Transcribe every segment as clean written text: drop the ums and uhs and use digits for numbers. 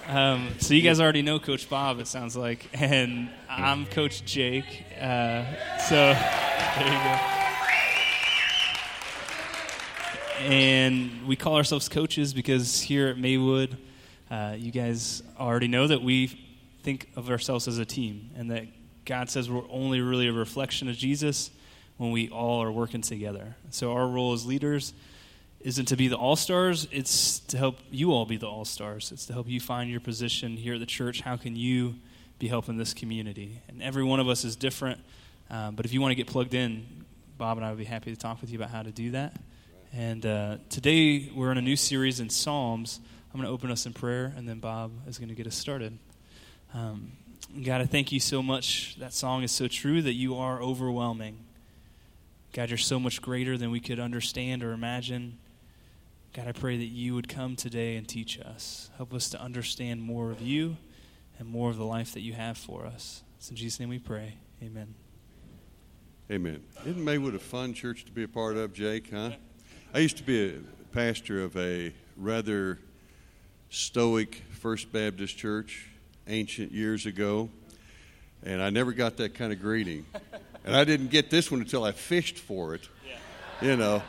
So you guys already know Coach Bob, it sounds like, and I'm Coach Jake. So there you go. And we call ourselves coaches because here at Maywood, you guys already know that we think of ourselves as a team, and that God says we're only really a reflection of Jesus when we all are working together. So our role as leaders isn't to be the all-stars, it's to help you all be the all-stars. It's to help you find your position here at the church. How can you be helping this community? And every one of us is different, but if you want to get plugged in, Bob and I would be happy to talk with you about how to do that. And today we're in a new series in Psalms. I'm going to open us in prayer, and then Bob is going to get us started. God, I thank you so much. That song is so true that you are overwhelming. God, you're so much greater than we could understand or imagine. God, I pray that you would come today and teach us. Help us to understand more of you and more of the life that you have for us. It's in Jesus' name we pray. Amen. Amen. Isn't Maywood a fun church to be a part of, Jake, huh? I used to be a pastor of a rather stoic First Baptist church ancient years ago, and I never got that kind of greeting. And I didn't get this one until I fished for it, you know.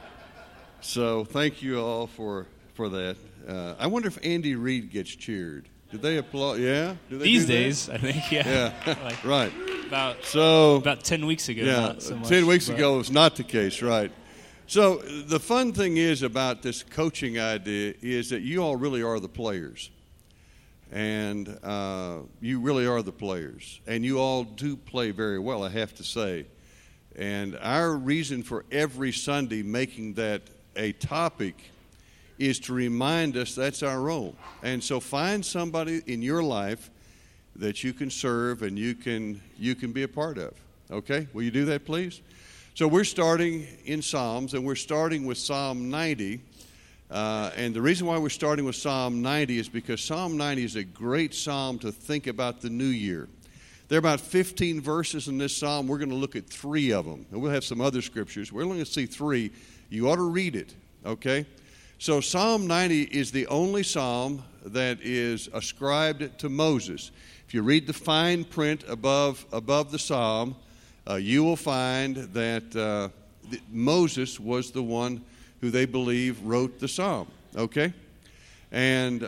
So thank you all for that. I wonder if Andy Reid gets cheered. Did they applaud? Yeah? Do they These do that? days, I think, yeah. Like, right. About 10 weeks ago. Yeah, not so much, 10 weeks ago was not the case, right. So the fun thing is about this coaching idea is that you all really are the players. And you really are the players. And you all do play very well, I have to say. And our reason for every Sunday making that a topic is to remind us that's our role. And so find somebody in your life that you can serve and you can be a part of. Okay? Will you do that, please? So we're starting in Psalms, and we're starting with Psalm 90. And the reason why we're starting with Psalm 90 is because Psalm 90 is a great psalm to think about the new year. There are about 15 verses in this psalm. We're going to look at 3 of them. And we'll have some other scriptures. We're only going to see 3. You ought to read it, okay? So Psalm 90 is the only psalm that is ascribed to Moses. If you read the fine print above the psalm, you will find that Moses was the one who they believe wrote the psalm, okay? And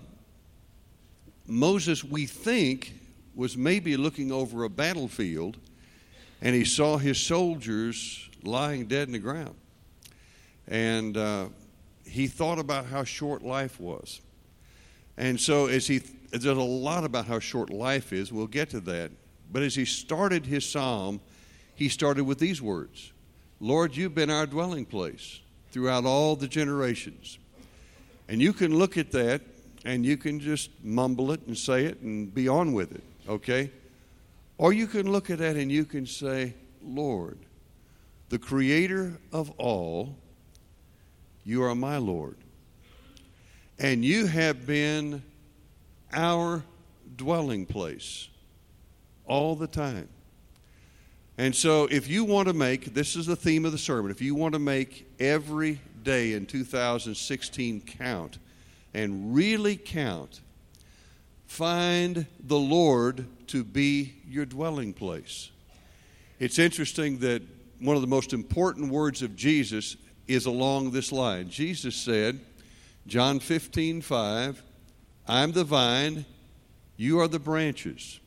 Moses, we think, was maybe looking over a battlefield, and he saw his soldiers lying dead in the ground. And he thought about how short life was. And so there's a lot about how short life is. We'll get to that. But as he started his psalm, he started with these words: Lord, you've been our dwelling place throughout all the generations. And you can look at that and you can just mumble it and say it and be on with it, okay? Or you can look at that and you can say, Lord, the creator of all, you are my Lord. And you have been our dwelling place all the time. And so if you want to make, this is the theme of the sermon, if you want to make every day in 2016 count and really count, find the Lord to be your dwelling place. It's interesting that one of the most important words of Jesus is along this line. Jesus said, John 15:5, I'm the vine, you are the branches.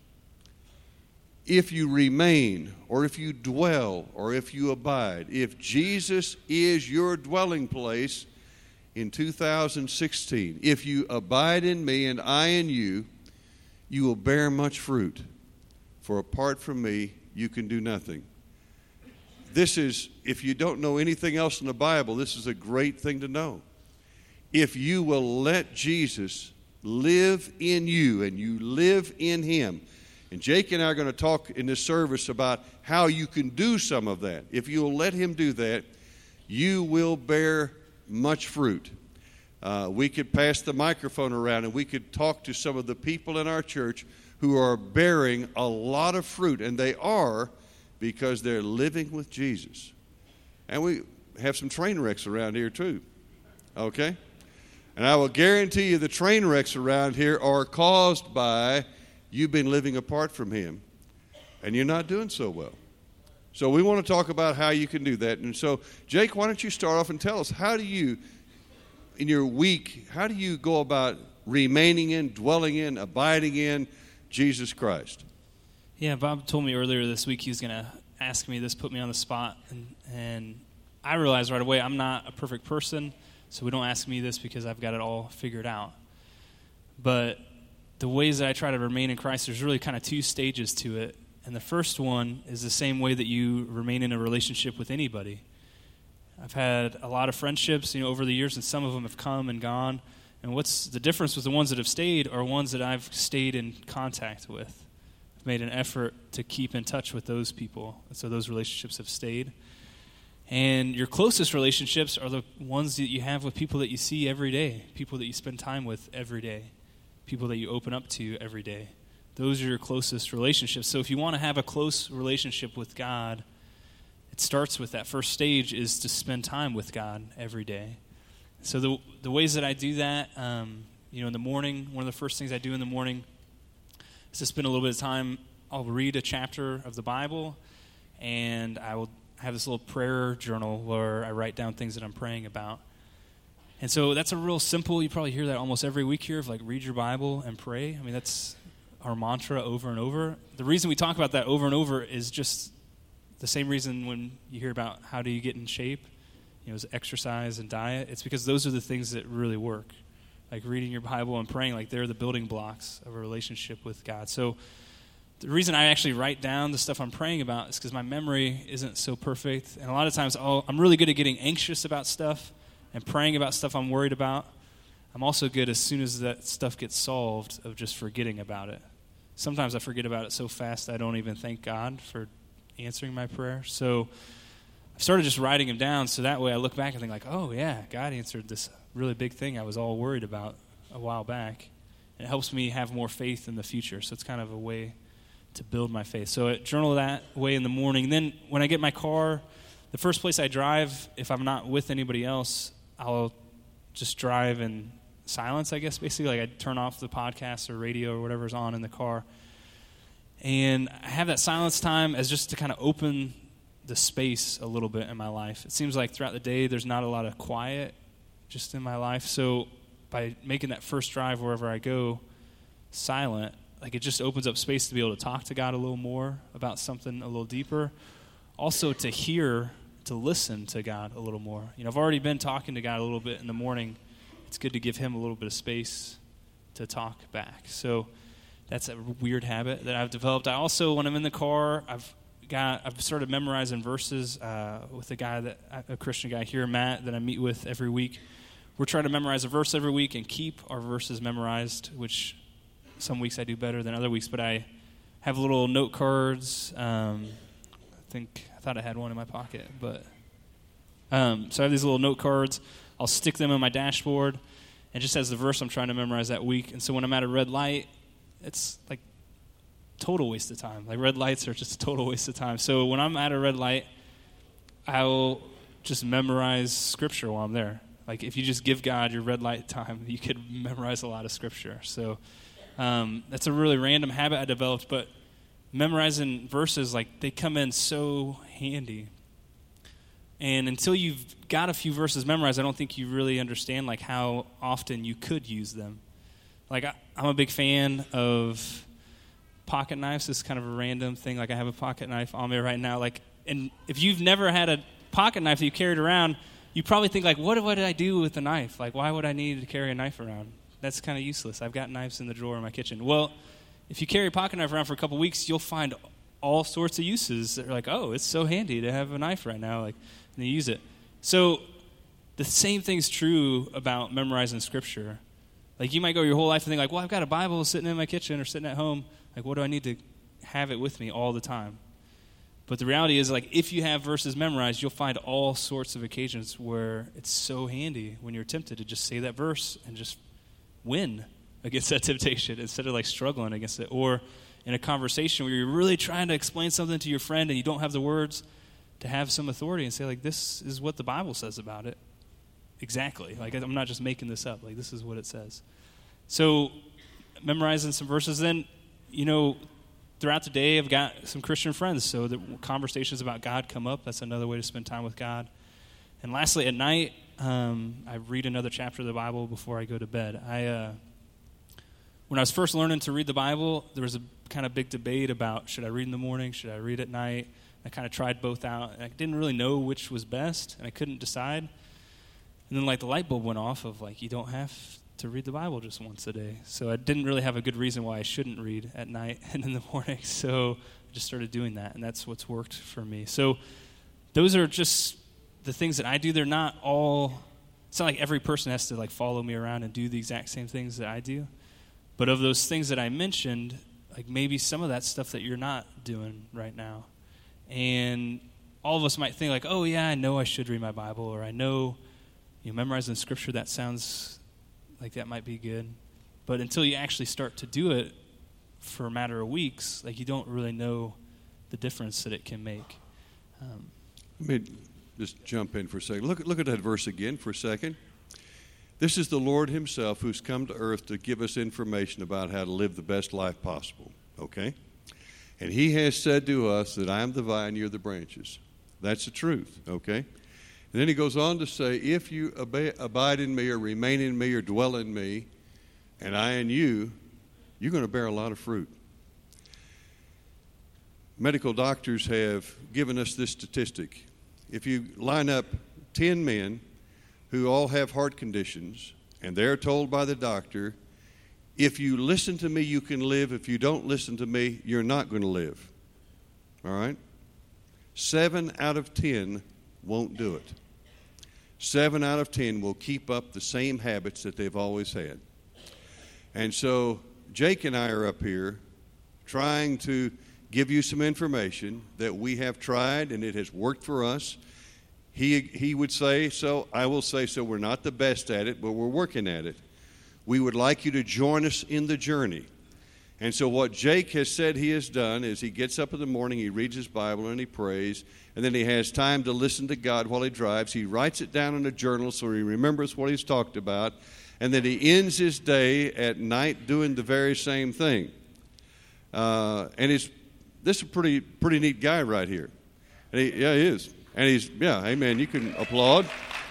If you remain, or if you dwell, or if you abide, if Jesus is your dwelling place in 2016, if you abide in me and I in you, you will bear much fruit. For apart from me, you can do nothing. This is, if you don't know anything else in the Bible, this is a great thing to know. If you will let Jesus live in you and you live in him, and Jake and I are going to talk in this service about how you can do some of that. If you'll let him do that, you will bear much fruit. We could pass the microphone around and we could talk to some of the people in our church who are bearing a lot of fruit, and they are because they're living with Jesus. And we have some train wrecks around here too, okay? And I will guarantee you the train wrecks around here are caused by you've been living apart from Him, and you're not doing so well. So we want to talk about how you can do that. And so, Jake, why don't you start off and tell us, how do you, in your week, how do you go about remaining in, dwelling in, abiding in Jesus Christ? Yeah, Bob told me earlier this week he was going to ask me this, put me on the spot, and I realized right away I'm not a perfect person, so don't ask me this because I've got it all figured out. But the ways that I try to remain in Christ, there's really kind of two stages to it. And the first one is the same way that you remain in a relationship with anybody. I've had a lot of friendships, over the years, and some of them have come and gone. And what's the difference with the ones that have stayed are ones that I've stayed in contact with. I've made an effort to keep in touch with those people, and so those relationships have stayed. And your closest relationships are the ones that you have with people that you see every day, people that you spend time with every day, people that you open up to every day. Those are your closest relationships. So if you want to have a close relationship with God, it starts with that first stage is to spend time with God every day. So the ways that I do that, in the morning, one of the first things I do in the morning is to spend a little bit of time. I'll read a chapter of the Bible, and I will have this little prayer journal where I write down things that I'm praying about. And so that's a real simple, you probably hear that almost every week here, of like read your Bible and pray. I mean, that's our mantra over and over. The reason we talk about that over and over is just the same reason when you hear about how do you get in shape, is exercise and diet. It's because those are the things that really work. Like reading your Bible and praying, like they're the building blocks of a relationship with God. So the reason I actually write down the stuff I'm praying about is because my memory isn't so perfect. And a lot of times I'm really good at getting anxious about stuff and praying about stuff I'm worried about. I'm also good as soon as that stuff gets solved of just forgetting about it. Sometimes I forget about it so fast I don't even thank God for answering my prayer. So I started just writing them down so that way I look back and think like, oh yeah, God answered this really big thing I was all worried about a while back. And it helps me have more faith in the future. So it's kind of a way to build my faith. So I journal that way in the morning. Then when I get in my car, the first place I drive, if I'm not with anybody else, I'll just drive in silence, I guess, basically. Like I turn off the podcast or radio or whatever's on in the car. And I have that silence time as just to kind of open the space a little bit in my life. It seems like throughout the day there's not a lot of quiet just in my life. So by making that first drive wherever I go silent, like it just opens up space to be able to talk to God a little more about something a little deeper. Also to listen to God a little more. I've already been talking to God a little bit in the morning. It's good to give Him a little bit of space to talk back. So that's a weird habit that I've developed. I also, when I'm in the car, I've started memorizing verses with a Christian guy here, Matt, that I meet with every week. We're trying to memorize a verse every week and keep our verses memorized, which some weeks I do better than other weeks, but I have little note cards. I thought I had one in my pocket, but so I have these little note cards. I'll stick them on my dashboard, and just as the verse I'm trying to memorize that week. And so when I'm at a red light, it's like total waste of time. Like red lights are just a total waste of time. So when I'm at a red light, I'll just memorize Scripture while I'm there. Like if you just give God your red light time, you could memorize a lot of Scripture. So that's a really random habit I developed, but memorizing verses, like they come in so handy. And until you've got a few verses memorized, I don't think you really understand like how often you could use them. Like I'm a big fan of pocket knives. This is kind of a random thing. Like I have a pocket knife on me right now. Like, and if you've never had a pocket knife that you carried around, you probably think like, what did I do with the knife? Like, why would I need to carry a knife around? That's kind of useless. I've got knives in the drawer in my kitchen. Well, if you carry a pocket knife around for a couple weeks, you'll find all sorts of uses that are like, oh, it's so handy to have a knife right now. Like, and you use it. So the same thing's true about memorizing Scripture. Like you might go your whole life and think like, well, I've got a Bible sitting in my kitchen or sitting at home. Like, what do I need to have it with me all the time? But the reality is, like, if you have verses memorized, you'll find all sorts of occasions where it's so handy when you're tempted to just say that verse and just win against that temptation instead of, like, struggling against it. Or in a conversation where you're really trying to explain something to your friend and you don't have the words, to have some authority and say, like, this is what the Bible says about it. exactly. Like, I'm not just making this up. Like, this is what it says. So, memorizing some verses. Then, throughout the day, I've got some Christian friends, so the conversations about God come up. That's another way to spend time with God. And lastly, at night, I read another chapter of the Bible before I go to bed. When I was first learning to read the Bible, there was a kind of big debate about, should I read in the morning, should I read at night? I kind of tried both out, and I didn't really know which was best, and I couldn't decide. And then, the light bulb went off of, you don't have to read the Bible just once a day. So I didn't really have a good reason why I shouldn't read at night and in the morning. So I just started doing that, and that's what's worked for me. So those are just the things that I do. They're not all, it's not like every person has to follow me around and do the exact same things that I do. But of those things that I mentioned, maybe some of that stuff that you're not doing right now. And all of us might think oh yeah, I know I should read my Bible, or I know, memorizing Scripture, that sounds like that might be good. But until you actually start to do it for a matter of weeks, you don't really know the difference that it can make. Let me just jump in for a second. Look at that verse again for a second. This is the Lord himself who's come to earth to give us information about how to live the best life possible, okay? And he has said to us that I am the vine, you're the branches. That's the truth, okay? And then he goes on to say, if you abide in me or remain in me or dwell in me, and I in you, you're going to bear a lot of fruit. Medical doctors have given us this statistic. If you line up 10 men who all have heart conditions, and they're told by the doctor, if you listen to me, you can live. If you don't listen to me, you're not going to live. All right? 7 out of 10 won't do it. 7 out of 10 will keep up the same habits that they've always had. And so Jake and I are up here trying to give you some information that we have tried and it has worked for us. He would say so, I will say so. We're not the best at it, but we're working at it. We would like you to join us in the journey. And so what Jake has said he has done is he gets up in the morning, he reads his Bible, and he prays, and then he has time to listen to God while he drives. He writes it down in a journal so he remembers what he's talked about, and then he ends his day at night doing the very same thing. And this is a pretty neat guy right here. And he is. And amen, you can applaud.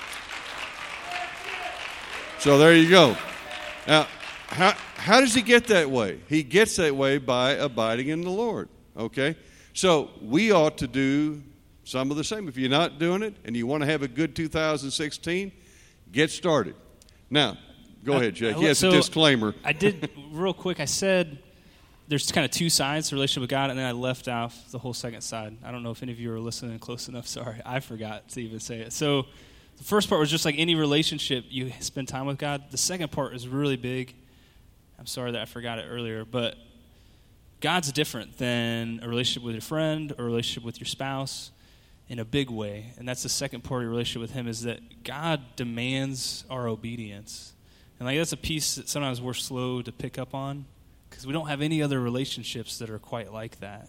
So there you go. Now, how does he get that way? He gets that way by abiding in the Lord, okay? So we ought to do some of the same. If you're not doing it and you want to have a good 2016, get started. Now, go ahead, Jake. He has a disclaimer. I did, real quick, I said there's kind of two sides to relationship with God, and then I left off the whole second side. I don't know if any of you are listening close enough. Sorry, I forgot to even say it. So the first part was just like any relationship, you spend time with God. The second part is really big. I'm sorry that I forgot it earlier, but God's different than a relationship with your friend or a relationship with your spouse in a big way. And that's the second part of your relationship with him, is that God demands our obedience. And that's a piece that sometimes we're slow to pick up on because we don't have any other relationships that are quite like that.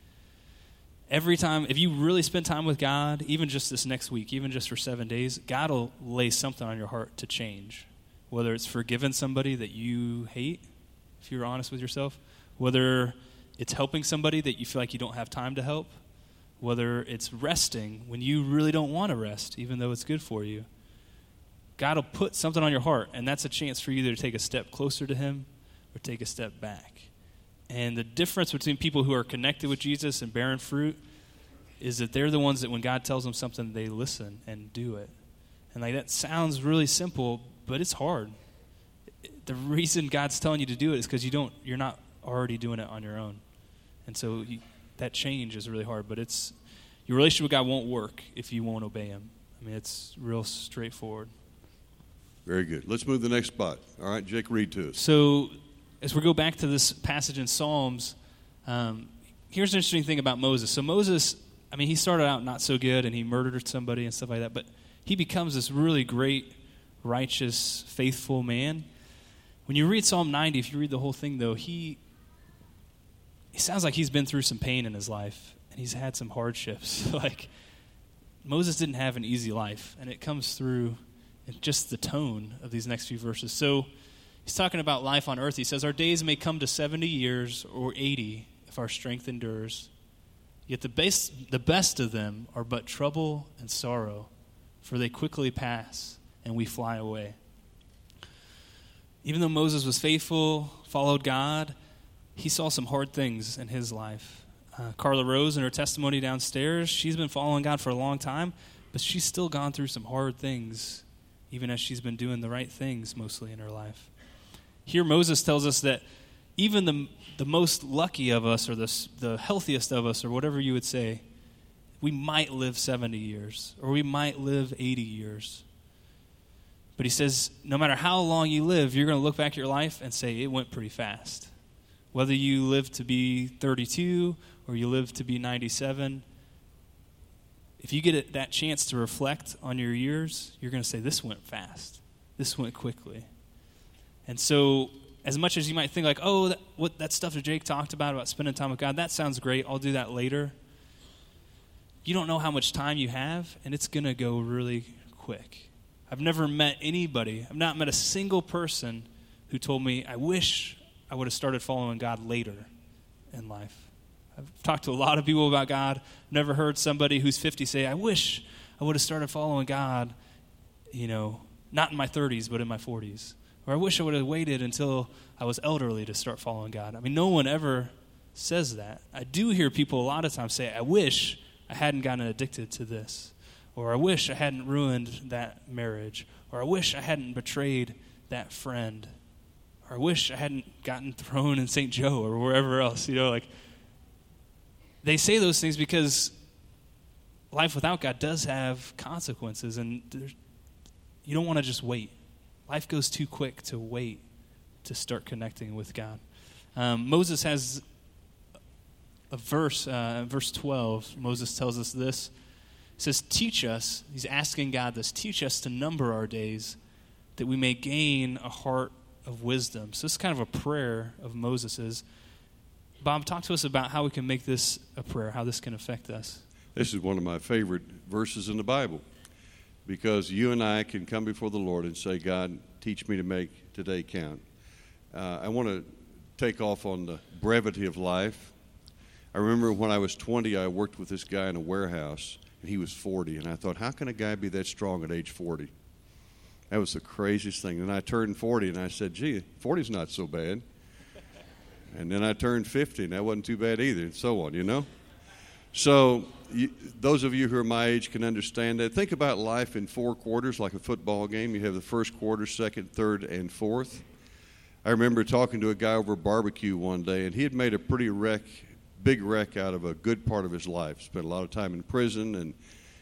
Every time, if you really spend time with God, even just this next week, even just for 7 days, God will lay something on your heart to change. Whether it's forgiving somebody that you hate, if you're honest with yourself, whether it's helping somebody that you feel like you don't have time to help, whether it's resting when you really don't want to rest, even though it's good for you. God will put something on your heart, and that's a chance for you either to take a step closer to him or take a step back. And the difference between people who are connected with Jesus and bearing fruit is that they're the ones that when God tells them something, they listen and do it. And that sounds really simple, but it's hard. The reason God's telling you to do it is because you're not already doing it on your own. And so that change is really hard, but your relationship with God won't work if you won't obey him. I mean, it's real straightforward. Very good. Let's move to the next spot. All right, Jake, read to us. So as we go back to this passage in Psalms, here's an interesting thing about Moses. So Moses, he started out not so good, and he murdered somebody and stuff like that, but he becomes this really great, righteous, faithful man. When you read Psalm 90, if you read the whole thing, though, he sounds like he's been through some pain in his life, and he's had some hardships. Moses didn't have an easy life, and it comes through and just the tone of these next few verses. So he's talking about life on earth. He says, our days may come to 70 years or 80 if our strength endures. Yet the best of them are but trouble and sorrow, for they quickly pass and we fly away. Even though Moses was faithful, followed God, he saw some hard things in his life. Carla Rose, in her testimony downstairs, she's been following God for a long time, but she's still gone through some hard things, even as she's been doing the right things mostly in her life. Here Moses tells us that even the most lucky of us, or the healthiest of us, or whatever you would say, we might live 70 years, or we might live 80 years. But he says, no matter how long you live, you're going to look back at your life and say, it went pretty fast. Whether you live to be 32 or you live to be 97, if you get that chance to reflect on your years, you're going to say, this went fast. This went quickly. And so, as much as you might think like, oh, that stuff that Jake talked about spending time with God, that sounds great. I'll do that later. You don't know how much time you have, and it's going to go really quick. I've never met anybody, I've not met a single person who told me, I wish I would have started following God later in life. I've talked to a lot of people about God. Never heard somebody who's 50 say, I wish I would have started following God, not in my 30s, but in my 40s. Or I wish I would have waited until I was elderly to start following God. I mean, no one ever says that. I do hear people a lot of times say, I wish I hadn't gotten addicted to this. Or I wish I hadn't ruined that marriage. Or I wish I hadn't betrayed that friend. Or I wish I hadn't gotten thrown in St. Joe or wherever else. They say those things because life without God does have consequences, and you don't want to just wait. Life goes too quick to wait to start connecting with God. Moses has a verse, verse 12. Moses tells us this. It says, teach us, he's asking God this, teach us to number our days that we may gain a heart of wisdom. So this is kind of a prayer of Moses's. Bob, talk to us about how we can make this a prayer, how this can affect us. This is one of my favorite verses in the Bible, because you and I can come before the Lord and say, God, teach me to make today count. I want to take off on the brevity of life. I remember when I was 20, I worked with this guy in a warehouse, and he was 40. And I thought, how can a guy be that strong at age 40? That was the craziest thing. And I turned 40, and I said, gee, 40's not so bad. And then I turned 50, and that wasn't too bad either, and so on, So those of you who are my age can understand that. Think about life in 4 quarters, like a football game. You have the first quarter, second, third, and fourth. I remember talking to a guy over a barbecue one day, and he had made a pretty big wreck out of a good part of his life. Spent a lot of time in prison, and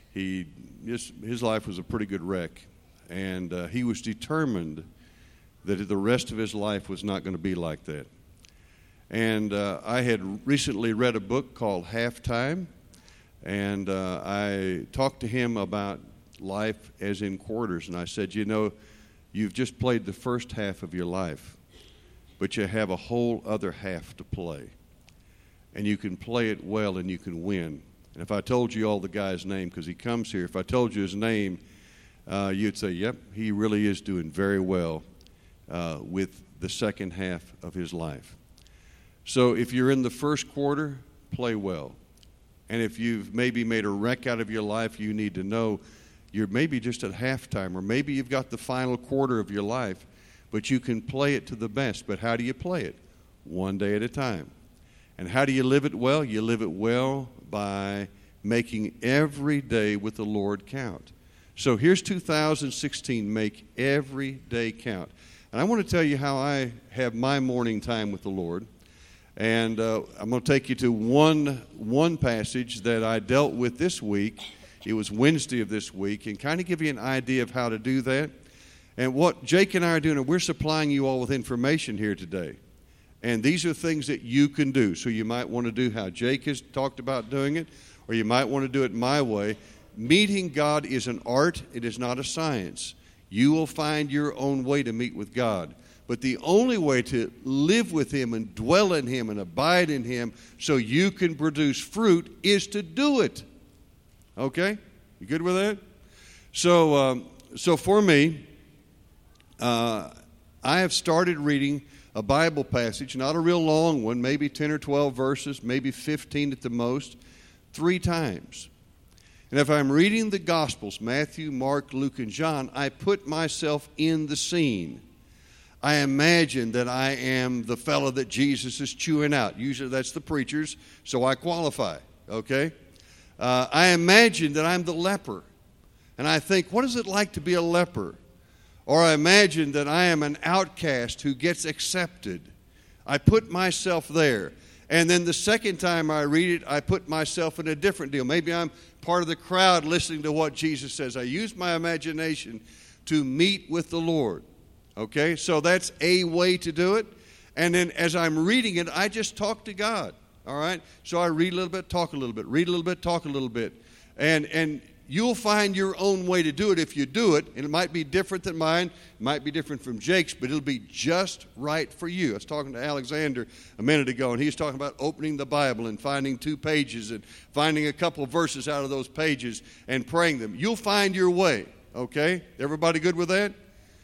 his life was a pretty good wreck. And he was determined that the rest of his life was not going to be like that. And I had recently read a book called Halftime, and I talked to him about life as in quarters. And I said, you've just played the first half of your life, but you have a whole other half to play. And you can play it well, and you can win. And if I told you all the guy's name, because he comes here, if I told you his name, you'd say, yep, he really is doing very well with the second half of his life. So if you're in the first quarter, play well. And if you've maybe made a wreck out of your life, you need to know you're maybe just at halftime, or maybe you've got the final quarter of your life, but you can play it to the best. But how do you play it? One day at a time. And how do you live it well? You live it well by making every day with the Lord count. So here's 2016, make every day count. And I want to tell you how I have my morning time with the Lord. And I'm going to take you to one passage that I dealt with this week. It was Wednesday of this week, and kind of give you an idea of how to do that. And what Jake and I are doing, we're supplying you all with information here today. And these are things that you can do. So you might want to do how Jake has talked about doing it, or you might want to do it my way. Meeting God is an art. It is not a science. You will find your own way to meet with God. But the only way to live with Him and dwell in Him and abide in Him so you can produce fruit is to do it. Okay? You good with that? So so for me, I have started reading a Bible passage, not a real long one, maybe 10 or 12 verses, maybe 15 at the most, 3 times. And if I'm reading the Gospels, Matthew, Mark, Luke, and John, I put myself in the scene. I imagine that I am the fellow that Jesus is chewing out. Usually that's the preachers, so I qualify, okay? I imagine that I'm the leper. And I think, what is it like to be a leper? Or I imagine that I am an outcast who gets accepted. I put myself there. And then the second time I read it, I put myself in a different deal. Maybe I'm part of the crowd listening to what Jesus says. I use my imagination to meet with the Lord. Okay, so that's a way to do it. And then as I'm reading it, I just talk to God. All right, so I read a little bit, talk a little bit, read a little bit, talk a little bit. And you'll find your own way to do it if you do it. And it might be different than mine. It might be different from Jake's, but it'll be just right for you. I was talking to Alexander a minute ago, and he was talking about opening the Bible and finding 2 pages and finding a couple of verses out of those pages and praying them. You'll find your way, okay? Everybody good with that?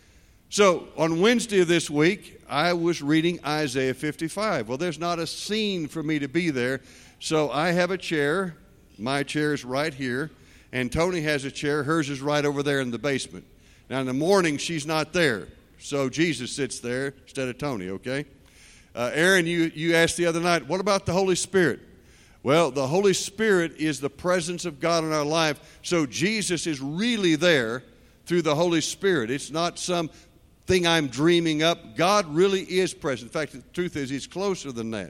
So on Wednesday of this week, I was reading Isaiah 55. Well, there's not a scene for me to be there, so I have a chair. My chair is right here. And Tony has a chair. Hers is right over there in the basement. Now, in the morning, she's not there. So Jesus sits there instead of Tony, okay? Aaron, you asked the other night, what about the Holy Spirit? Well, the Holy Spirit is the presence of God in our life. So Jesus is really there through the Holy Spirit. It's not some thing I'm dreaming up. God really is present. In fact, the truth is, He's closer than that.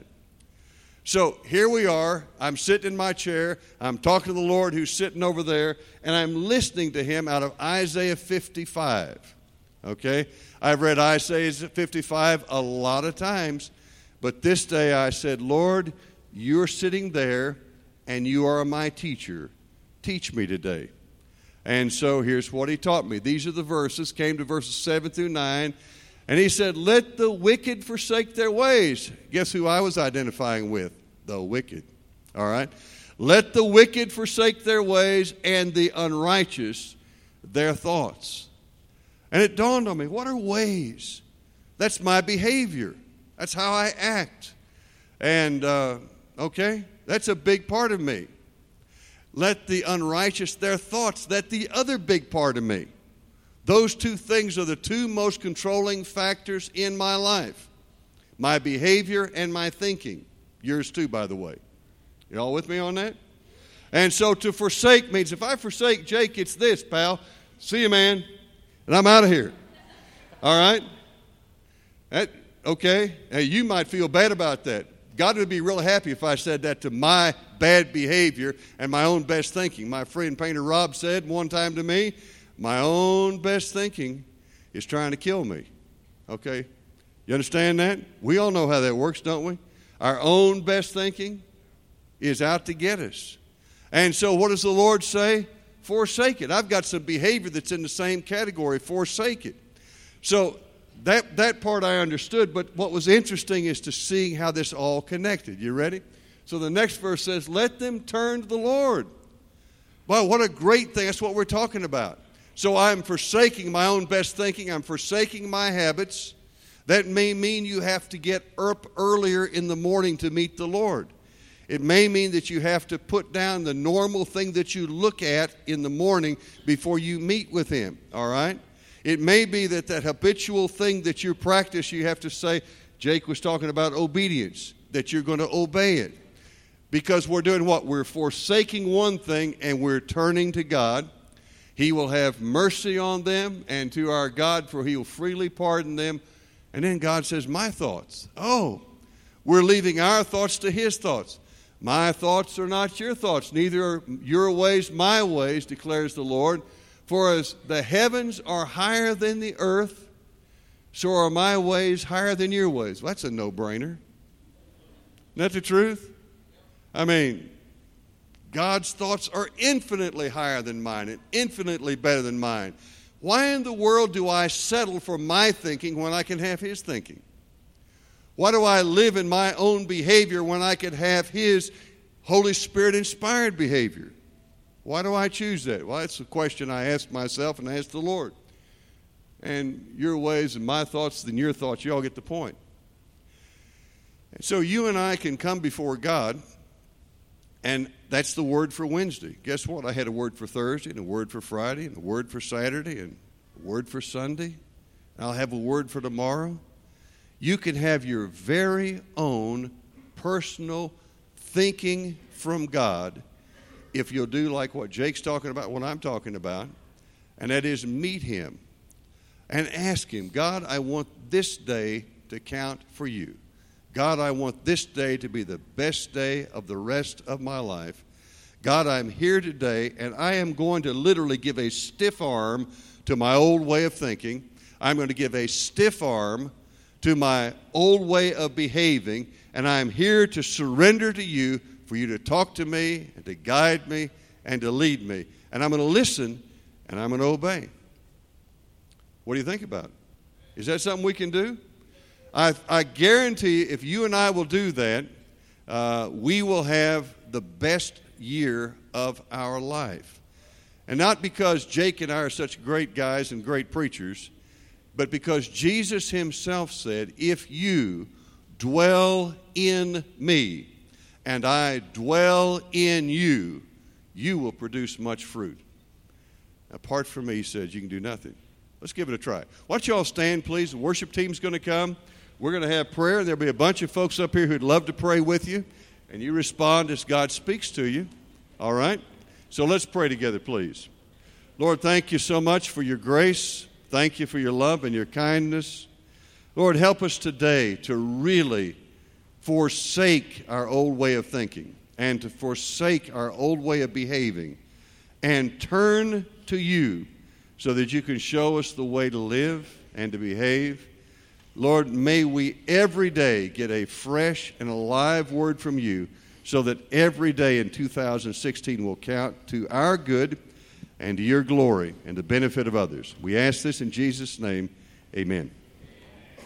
So here we are. I'm sitting in my chair. I'm talking to the Lord who's sitting over there, and I'm listening to Him out of Isaiah 55. Okay? I've read Isaiah 55 a lot of times, but this day I said, Lord, you're sitting there, and you are my teacher. Teach me today. And so here's what He taught me. These are the verses, came to verses 7 through 9. And He said, let the wicked forsake their ways. Guess who I was identifying with? The wicked. All right? Let the wicked forsake their ways and the unrighteous their thoughts. And it dawned on me, what are ways? That's my behavior. That's how I act. And, okay, that's a big part of me. Let the unrighteous their thoughts. That's the other big part of me. Those 2 things are the 2 most controlling factors in my life. My behavior and my thinking. Yours too, by the way. You all with me on that? And so to forsake means if I forsake Jake, it's this, pal. See you, man. And I'm out of here. All right? Okay? Hey, you might feel bad about that. God would be real happy if I said that to my bad behavior and my own best thinking. My friend Painter Rob said one time to me, my own best thinking is trying to kill me. Okay? You understand that? We all know how that works, don't we? Our own best thinking is out to get us. And so what does the Lord say? Forsake it. I've got some behavior that's in the same category. Forsake it. So that part I understood, but what was interesting is to see how this all connected. You ready? So the next verse says, let them turn to the Lord. Wow, what a great thing. That's what we're talking about. So I'm forsaking my own best thinking. I'm forsaking my habits. That may mean you have to get up earlier in the morning to meet the Lord. It may mean that you have to put down the normal thing that you look at in the morning before you meet with Him, all right? It may be that habitual thing that you practice, you have to say, Jake was talking about obedience, that you're going to obey it. Because we're doing what? We're forsaking one thing and we're turning to God. He will have mercy on them and to our God, for He will freely pardon them. And then God says, my thoughts. Oh, we're leaving our thoughts to His thoughts. My thoughts are not your thoughts, neither are your ways my ways, declares the Lord. For as the heavens are higher than the earth, so are my ways higher than your ways. Well, that's a no-brainer. Isn't that the truth? I mean, God's thoughts are infinitely higher than mine and infinitely better than mine. Why in the world do I settle for my thinking when I can have His thinking? Why do I live in my own behavior when I could have His Holy Spirit-inspired behavior? Why do I choose that? Well, that's a question I ask myself and I ask the Lord. And your ways and my thoughts than your thoughts, you all get the point. And so you and I can come before God, and that's the word for Wednesday. Guess what? I had a word for Thursday, and a word for Friday, and a word for Saturday, and a word for Sunday. And I'll have a word for tomorrow. You can have your very own personal thinking from God if you'll do like what Jake's talking about, what I'm talking about, and that is meet Him and ask Him, God, I want this day to count for you. God, I want this day to be the best day of the rest of my life. God, I'm here today, and I am going to literally give a stiff arm to my old way of thinking. I'm going to give a stiff arm to my old way of behaving, and I'm here to surrender to you for you to talk to me and to guide me and to lead me. And I'm going to listen, and I'm going to obey. What do you think about it? Is that something we can do? I guarantee if you and I will do that, we will have the best year of our life. And not because Jake and I are such great guys and great preachers, but because Jesus Himself said, if you dwell in me and I dwell in you, you will produce much fruit. Apart from me, He says, you can do nothing. Let's give it a try. Why don't you all stand, please? The worship team's going to come. We're going to have prayer. There'll be a bunch of folks up here who'd love to pray with you. And you respond as God speaks to you. All right? So let's pray together, please. Lord, thank you so much for your grace. Thank you for your love and your kindness. Lord, help us today to really forsake our old way of thinking and to forsake our old way of behaving and turn to you so that you can show us the way to live and to behave. Lord, may we every day get a fresh and alive word from you so that every day in 2016 will count to our good and to your glory and the benefit of others. We ask this in Jesus' name. Amen.